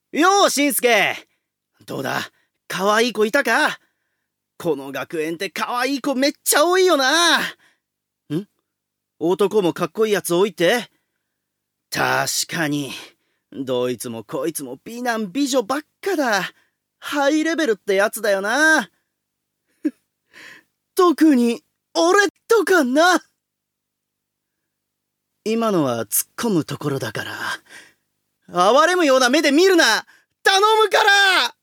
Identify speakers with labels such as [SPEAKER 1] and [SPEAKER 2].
[SPEAKER 1] よう、しんすけ。どうだ、可愛い子いたか？この学園って可愛い子めっちゃ多いよな。男もかっこいいやつ多いって？確かに。どいつもこいつも美男美女ばっかだ。ハイレベルってやつだよな。特に、俺とかな。今のは突っ込むところだから。哀れむような目で見るな！頼むから！